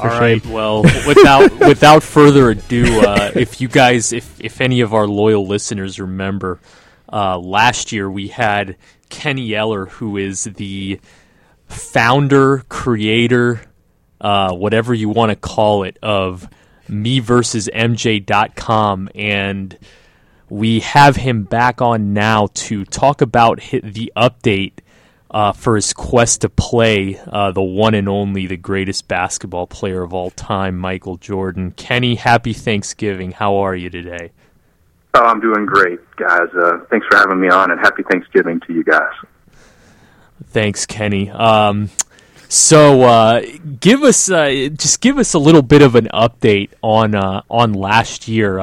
For All shame. right. Well, without further ado, if any of our loyal listeners remember, last year we had Kenny Eller, who is the founder, creator, whatever you want to call it, of MeVersusMJ.com, and we have him back on now to talk about the update for his quest to play the one and only, the greatest basketball player of all time, Michael Jordan. Kenny, happy Thanksgiving. How are you today? Oh, I'm doing great, guys. Thanks for having me on, and happy Thanksgiving to you guys. Thanks, Kenny. So give us a little bit of an update on last year,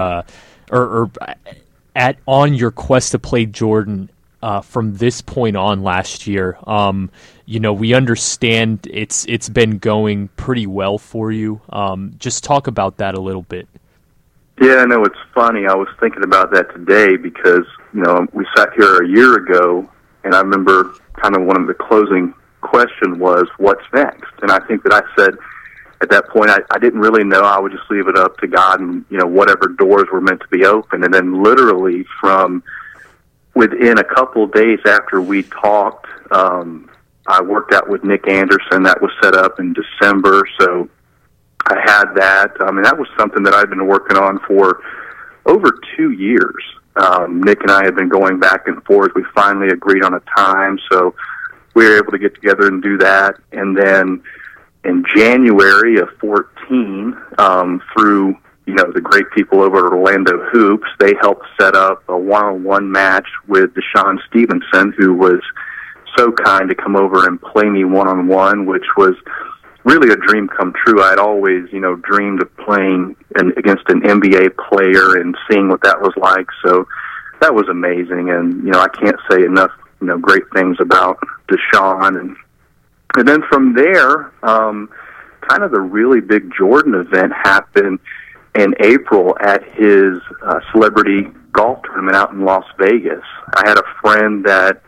on your quest to play Jordan from this point on last year. We understand it's been going pretty well for you. Just talk about that a little bit. Yeah, no, it's funny. I was thinking about that today because, we sat here a year ago, and I remember kind of one of the closing question was, what's next? And I think that I said at that point, I didn't really know. I would just leave it up to God and, whatever doors were meant to be open. And then literally from within a couple of days after we talked, I worked out with Nick Anderson. That was set up in December. So I had that. And that was something that I'd been working on for over 2 years. Nick and I had been going back and forth. We finally agreed on a time. So we were able to get together and do that. And then in January of 14, through, the great people over at Orlando Hoops, they helped set up a one-on-one match with Deshaun Stevenson, who was so kind to come over and play me one-on-one, which was really a dream come true. I'd always, dreamed of playing against an NBA player and seeing what that was like. So that was amazing. And, I can't say enough, great things about Deshaun. And then from there, kind of the really big Jordan event happened in April at his celebrity golf tournament out in Las Vegas. I had a friend that,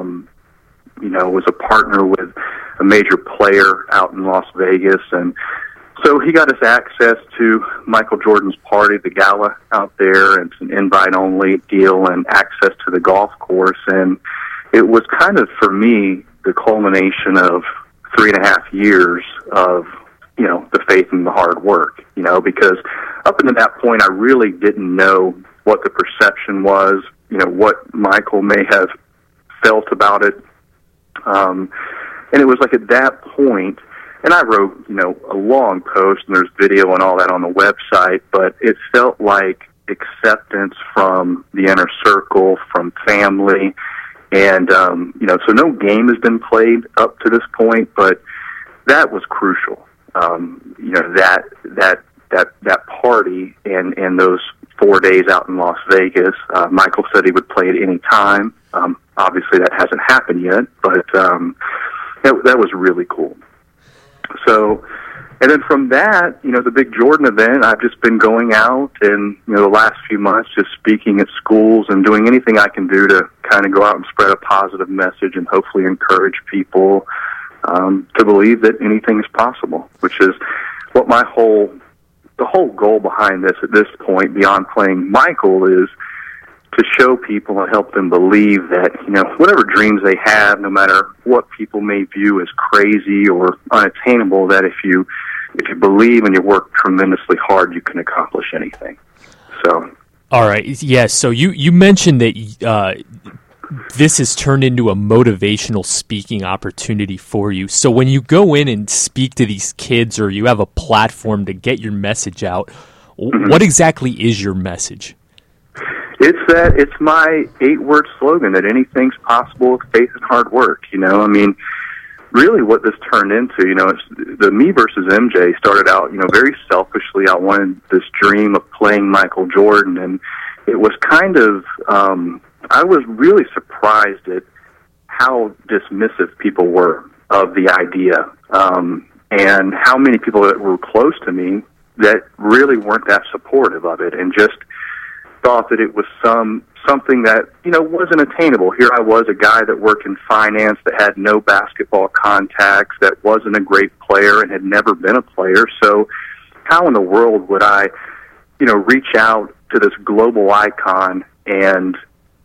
was a partner with a major player out in Las Vegas, and so he got us access to Michael Jordan's party, the gala out there, and it's an invite-only deal and access to the golf course. And it was kind of, for me, the culmination of 3.5 years of, the faith and the hard work, because up until that point, I really didn't know what the perception was, what Michael may have felt about it. And it was like at that point, and I wrote, a long post, and there's video and all that on the website, but it felt like acceptance from the inner circle, from family, and, so no game has been played up to this point, but that was crucial. That party and those 4 days out in Las Vegas, Michael said he would play at any time. Obviously that hasn't happened yet, but, that was really cool. So, and then from that, the big Jordan event, I've just been going out and, the last few months just speaking at schools and doing anything I can do to kind of go out and spread a positive message and hopefully encourage people to believe that anything is possible, which is what the whole goal behind this at this point, beyond playing Michael, is to show people and help them believe that, whatever dreams they have, no matter what people may view as crazy or unattainable, that if you believe and you work tremendously hard, you can accomplish anything. So, all right, yeah. So you mentioned that this has turned into a motivational speaking opportunity for you. So when you go in and speak to these kids, or you have a platform to get your message out, what exactly is your message? It's my 8-word slogan that anything's possible with faith and hard work. Really what this turned into, it's the Me versus MJ started out, very selfishly. I wanted this dream of playing Michael Jordan, and it was kind of, I was really surprised at how dismissive people were of the idea, and how many people that were close to me that really weren't that supportive of it, and just thought that it was something that, wasn't attainable. Here I was, a guy that worked in finance, that had no basketball contacts, that wasn't a great player and had never been a player. So how in the world would I, reach out to this global icon and,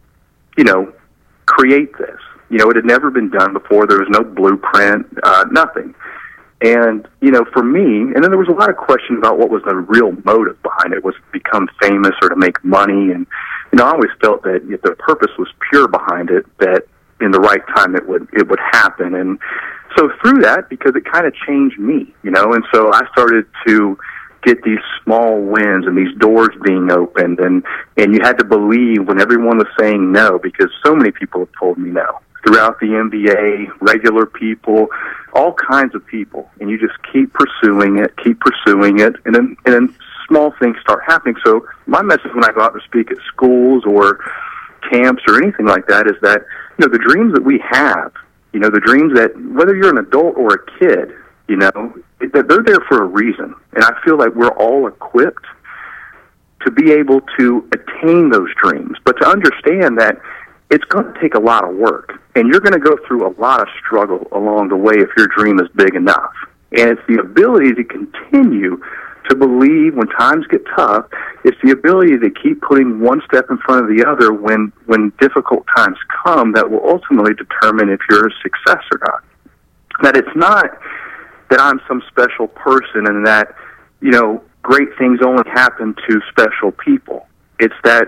create this? It had never been done before. There was no blueprint, nothing. And, for me, and then there was a lot of questions about what was the real motive behind it. Was it to become famous or to make money? And, I always felt that if the purpose was pure behind it, that in the right time it would happen. And so through that, because it kind of changed me, and so I started to get these small wins and these doors being opened, and you had to believe when everyone was saying no, because so many people have told me no. Throughout the NBA, regular people, all kinds of people, and you just keep pursuing it, and then small things start happening. So my message when I go out to speak at schools or camps or anything like that is that, the dreams that we have, the dreams that, whether you're an adult or a kid, that they're there for a reason. And I feel like we're all equipped to be able to attain those dreams, but to understand that it's going to take a lot of work, and you're going to go through a lot of struggle along the way if your dream is big enough. And it's the ability to continue to believe when times get tough. It's the ability to keep putting one step in front of the other when difficult times come that will ultimately determine if you're a success or not. That it's not that I'm some special person and that, great things only happen to special people. It's that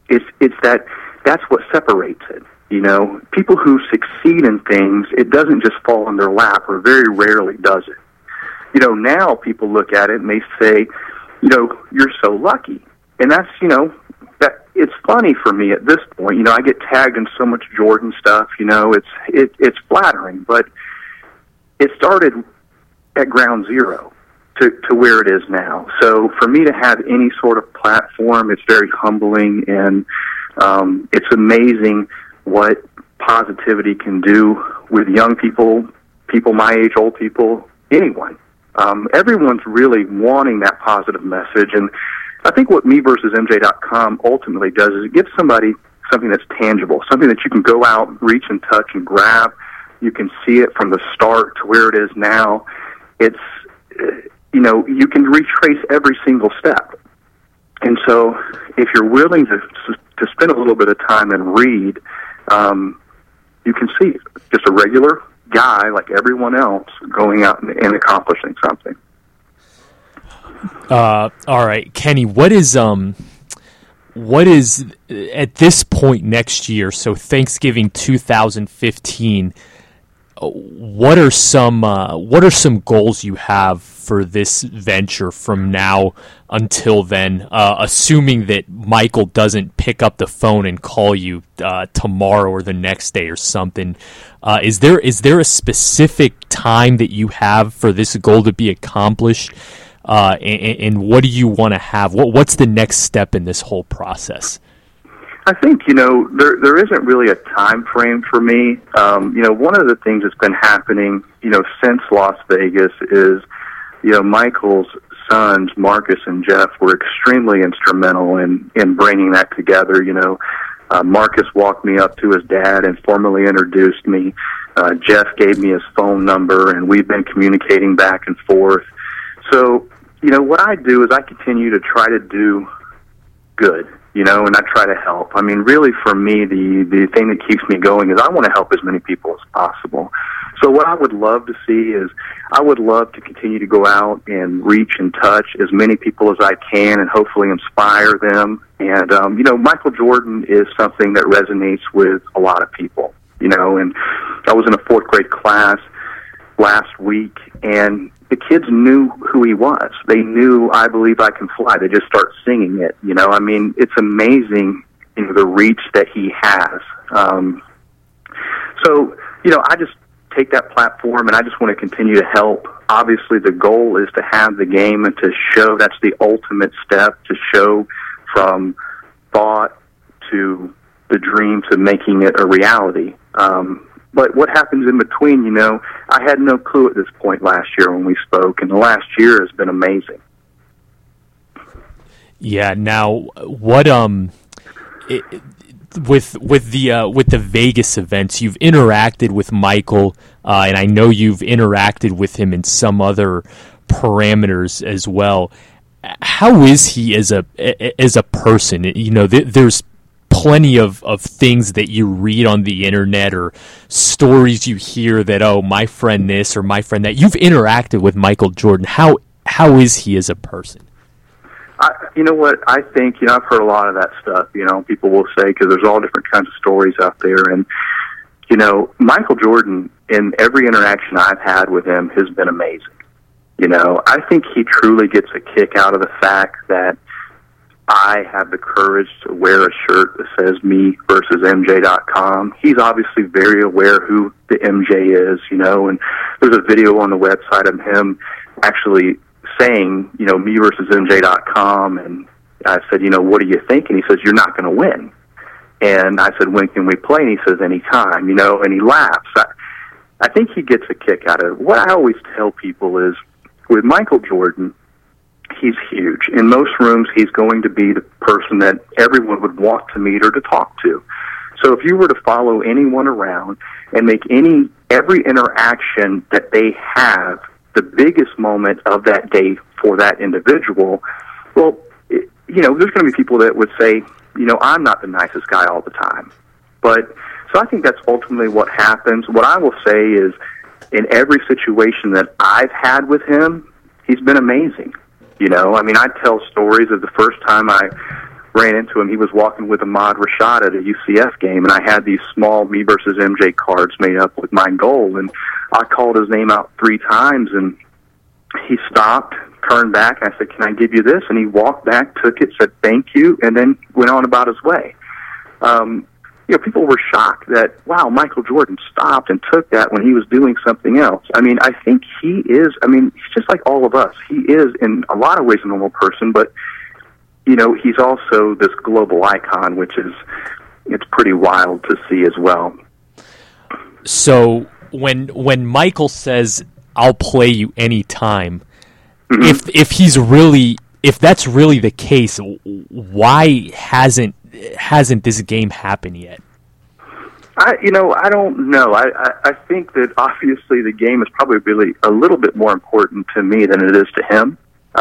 that's what separates it. People who succeed in things, it doesn't just fall in their lap, or very rarely does it. Now people look at it and they say, you're so lucky. And that's, that it's funny for me at this point. I get tagged in so much Jordan stuff, it's flattering, but it started at ground zero to where it is now. So for me to have any sort of platform, it's very humbling, and it's amazing what positivity can do with young people, people my age, old people, anyone. Everyone's really wanting that positive message, and I think what MeVersusMJ.com ultimately does is it gives somebody something that's tangible, something that you can go out, reach and touch and grab. You can see it from the start to where it is now. It's, you can retrace every single step. And so if you're willing to spend a little bit of time and read, you can see just a regular guy like everyone else going out and accomplishing something. All right, Kenny, what is at this point next year, so Thanksgiving 2015, what are some goals you have for this venture from now until then, assuming that Michael doesn't pick up the phone and call you tomorrow or the next day or something? Is there a specific time that you have for this goal to be accomplished? And what do you want to have? What's the next step in this whole process? I think, there isn't really a time frame for me. One of the things that's been happening, since Las Vegas is, Michael's sons, Marcus and Jeff, were extremely instrumental in bringing that together. Marcus walked me up to his dad and formally introduced me. Jeff gave me his phone number, and we've been communicating back and forth. So, what I do is I continue to try to do good, and I try to help. I mean, really for me, the thing that keeps me going is I want to help as many people as possible. So what I would love to see is I would love to continue to go out and reach and touch as many people as I can and hopefully inspire them. And, Michael Jordan is something that resonates with a lot of people, and I was in a fourth grade class last week, and the kids knew who he was. They knew I Believe I Can Fly. They just start singing it, it's amazing, the reach that he has. So, I just take that platform and I just want to continue to help. Obviously, the goal is to have the game and to show. That's the ultimate step, to show from thought to the dream to making it a reality. But what happens in between, I had no clue at this point last year when we spoke, and the last year has been amazing. Yeah. Now, what with the Vegas events, you've interacted with Michael, and I know you've interacted with him in some other parameters as well. How is he as a person? You know, there's plenty of things that you read on the internet or stories you hear that, oh, my friend this or my friend that. You've interacted with Michael Jordan. How is he as a person? You know what? I think, I've heard a lot of that stuff, people will say, because there's all different kinds of stories out there. And, Michael Jordan, in every interaction I've had with him, has been amazing. I think he truly gets a kick out of the fact that I have the courage to wear a shirt that says me versus MJ.com. He's obviously very aware who the MJ is, and there's a video on the website of him actually saying, me versus MJ.com, and I said, what do you think? And he says, you're not going to win. And I said, when can we play? And he says, anytime, and he laughs. I think he gets a kick out of it. What I always tell people is, with Michael Jordan, he's huge. In most rooms, he's going to be the person that everyone would want to meet or to talk to. So if you were to follow anyone around and make every interaction that they have the biggest moment of that day for that individual, well, there's going to be people that would say, I'm not the nicest guy all the time. So I think that's ultimately what happens. What I will say is, in every situation that I've had with him, he's been amazing. I tell stories of the first time I ran into him. He was walking with Ahmad Rashad at a UCF game, and I had these small me versus MJ cards made up with my goal, and I called his name out 3 times, and he stopped, turned back, and I said, can I give you this? And he walked back, took it, said thank you, and then went on about his way. People were shocked that, wow, Michael Jordan stopped and took that when he was doing something else. I think he is, he's just like all of us. He is, in a lot of ways, a normal person, but, he's also this global icon, which is, it's pretty wild to see as well. So when Michael says, I'll play you anytime, mm-hmm. if that's really the case, why hasn't this game happened yet? I don't know. I think that obviously the game is probably really a little bit more important to me than it is to him.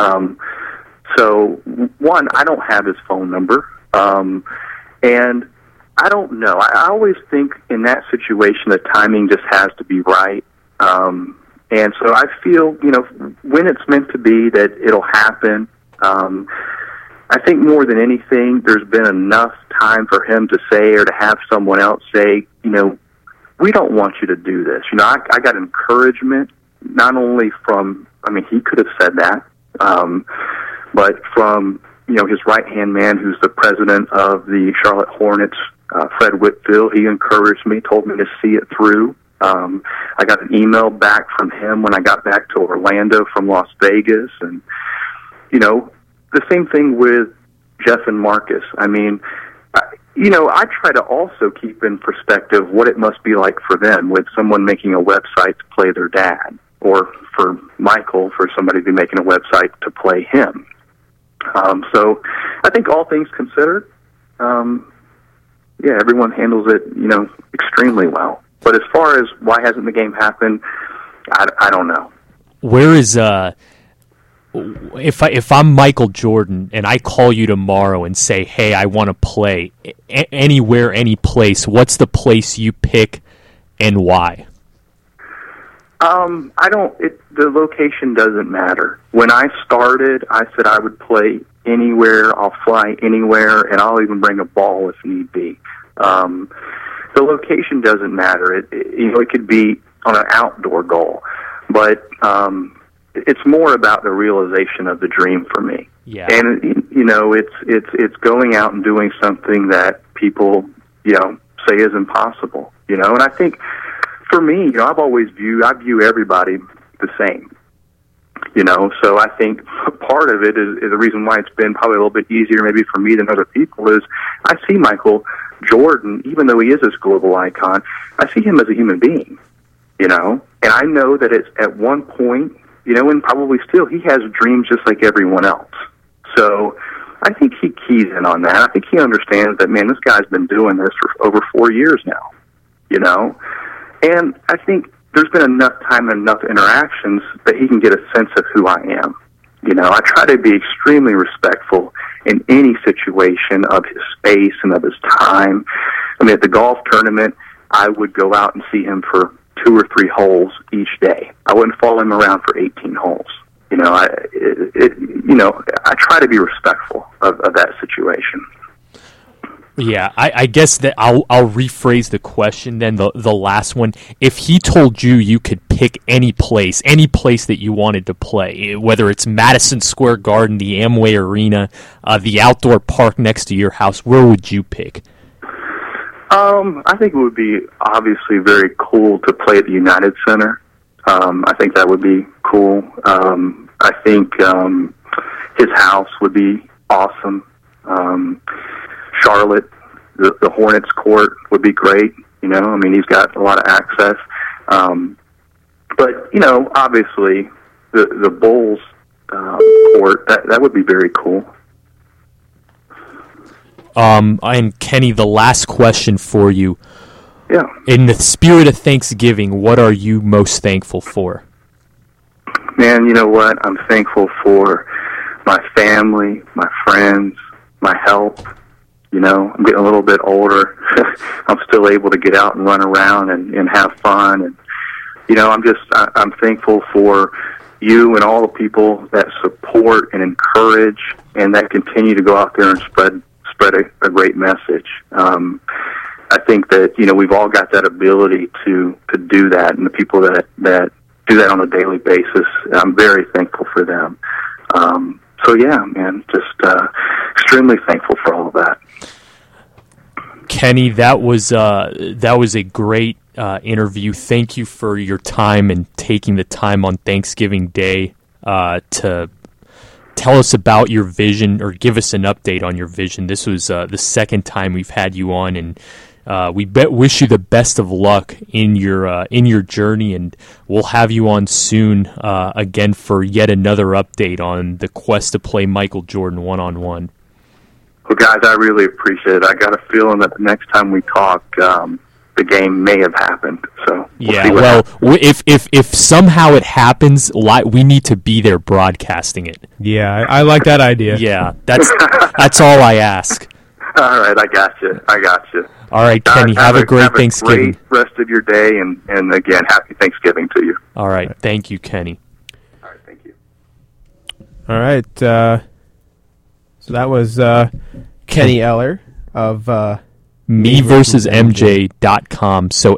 So one, I don't have his phone number. And I don't know. I always think in that situation the timing just has to be right. And so I feel, when it's meant to be, that it'll happen. I think more than anything, there's been enough time for him to say, or to have someone else say, we don't want you to do this. I got encouragement, not only from, he could have said that, but from, his right-hand man, who's the president of the Charlotte Hornets, Fred Whitfield. He encouraged me, told me to see it through. I got an email back from him when I got back to Orlando from Las Vegas, and, the same thing with Jeff and Marcus. I try to also keep in perspective what it must be like for them with someone making a website to play their dad, or for Michael, for somebody to be making a website to play him. So I think all things considered, everyone handles it, extremely well. But as far as why hasn't the game happened, I don't know. Where is if I'm Michael Jordan and I call you tomorrow and say, hey, I want to play anywhere, any place, what's the place you pick and why? The location doesn't matter. When I started, I said I would play anywhere, I'll fly anywhere, and I'll even bring a ball if need be. The location doesn't matter. It could be on an outdoor goal, but it's more about the realization of the dream for me. Yeah. And it's going out and doing something that people say is impossible. And I think for me, I view everybody the same. So I think part of it is the reason why it's been probably a little bit easier maybe for me than other people is I see Michael Jordan, even though he is this global icon, I see him as a human being, and I know that it's at one point, and probably still, he has dreams just like everyone else. So I think he keys in on that. I think he understands that, man, this guy's been doing this for over 4 years now, you know? And I think there's been enough time and enough interactions that he can get a sense of who I am. You know, I try to be extremely respectful in any situation of his space and of his time. I mean, at the golf tournament, I would go out and see him for 2 or 3 holes each day. I wouldn't follow him around for 18 holes. You know, I try to be respectful of that situation. Yeah, I guess that I'll rephrase the question then, the last one. If he told you could pick any place that you wanted to play, whether it's Madison Square Garden, the Amway Arena, the outdoor park next to your house, where would you pick? I think it would be obviously very cool to play at the United Center. I think that would be cool. I think his house would be awesome. Charlotte, the Hornets court would be great. You know, I mean, he's got a lot of access. But, you know, obviously the Bulls court, that would be very cool. And Kenny, the last question for you. Yeah. In the spirit of Thanksgiving, what are you most thankful for? Man, you know what? I'm thankful for my family, my friends, my health. You know, I'm getting a little bit older. I'm still able to get out and run around and have fun. And, you know, I'm thankful for you and all the people that support and encourage and that continue to go out there and spread a great message. I think that, you know, we've all got that ability to do that, and the people that do that on a daily basis, I'm very thankful for them. So yeah, man, just extremely thankful for all of that. Kenny, that was a great interview. Thank you for your time and taking the time on Thanksgiving Day to tell us about your vision, or give us an update on your vision. This was the second time we've had you on, and we wish you the best of luck in your journey, and we'll have you on soon again for yet another update on the quest to play Michael Jordan one-on-one. Well, guys, I really appreciate it. I got a feeling that the next time we talk, the game may have happened. So if somehow it happens, we need to be there broadcasting it. Yeah, I like that idea. Yeah, that's all I ask. All right, I got you. All right, Kenny, have a great Thanksgiving. Great rest of your day, and again, happy Thanksgiving to you. All right, thank you, Kenny. All right, thank you. All right, so that was Kenny Eller of meversusmj.com. So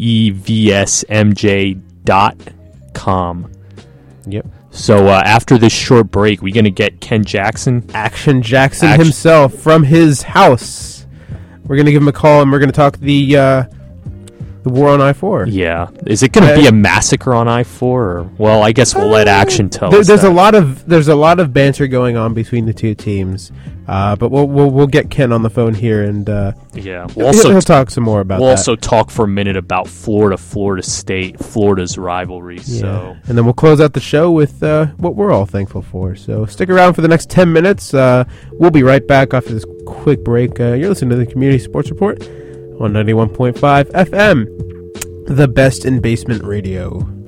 MEVSMJ.com. Yep. So after this short break, we're going to get Ken Jackson. Action Jackson himself from his house. We're going to give him a call, and we're going to talk the war on I-4. Yeah. Is it going to be a massacre on I-4? Or, well, I guess we'll let Action tell us. There's a lot of banter going on between the two teams, but we'll get Ken on the phone here, and he'll talk some more about that. We'll also talk for a minute about Florida State, Florida's rivalry. Yeah. So, and then we'll close out the show with what we're all thankful for. So stick around for the next 10 minutes. We'll be right back after this quick break. You're listening to the Community Sports Report on 91.5 FM, the best in basement radio.